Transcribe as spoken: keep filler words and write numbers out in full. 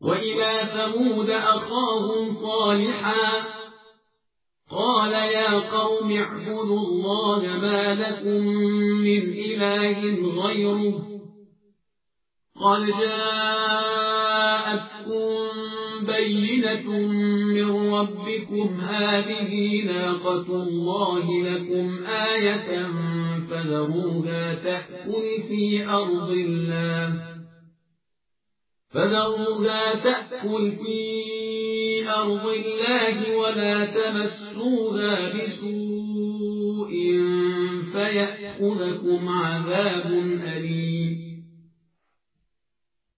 وإلى ثمود أخاهم صالحا قال يا قوم اعبدوا الله ما لكم من إله غيره قد جاءتكم بينة من ربكم هذه ناقة الله لكم آية فذروها تأكل في أرض الله فذروها تأكل في أرض الله ولا تمسوها بسوء فيأخذكم عذاب أليم